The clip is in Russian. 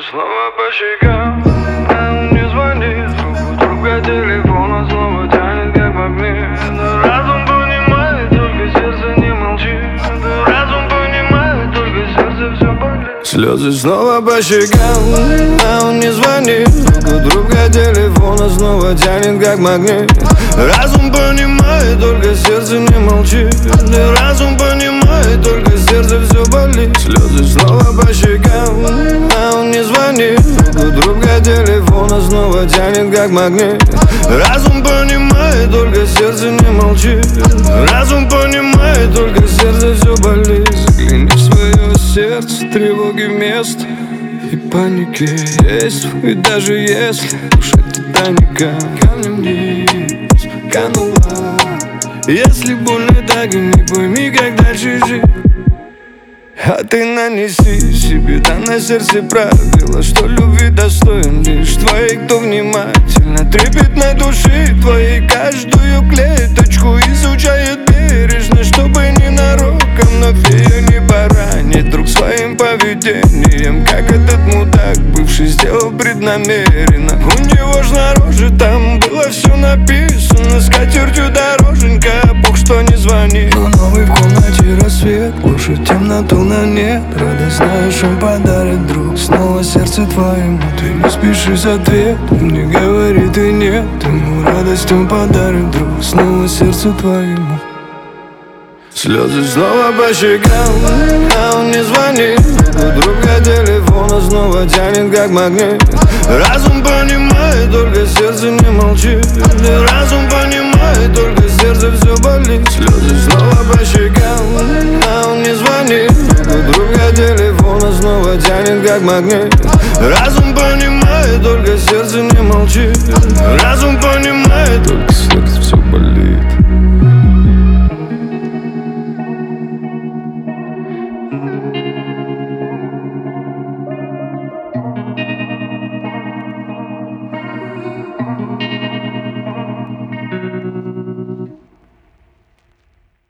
снова по щекам, а он не звонит. Трубка телефона снова тянет как магнит. Но разум понимает, только сердце не молчит. Разум понимает, только сердце все болит. Слезы снова по щекам, а он не звонит. Трубка телефона снова тянет как магнит. Разум понимает, только сердце не молчит. Разум понимает, только сердце все болит. Слезы снова по щекам, а он не звонит. Трубка телефона снова тянет как магнит. Разум понимает, только сердце не молчит. Разум понимает, только сердце все болит. Загляни в свое сердце, тревоги вместо и паники есть. И даже если душа Титаника камнем вниз канула, если больно, так и не пойми, как дальше жить. А ты нанеси себе на сердце правило, что любви достоин лишь твоей, кто внимательно трепетной души твоей каждую клеточку изучает бережно, чтобы ненароком, но фея не поранит друг своим поведением, как этот мудак, бывший, сделал преднамеренно. У него ж на роже там было все написано скатертью дороженька, Бог, что не звонит. Но новый в комнате рассвет, глушит темноту на нет. Радость, знаешь, он подарит друг снова сердце твоему. Ты не спеши с ответом, не говори ты нет. Ему радость он подарит друг снова сердце твоему. Слезы снова по щекам, а он не звонит. Трубка телефона снова тянет как магнит. Разум понимает, только сердце не молчит. Разум понимает, только сердце все болит. Слезы снова по щекам, а он не звонит. Трубка телефона снова тянет как магнит. Разум понимает, только сердце не молчит. Разум понимает.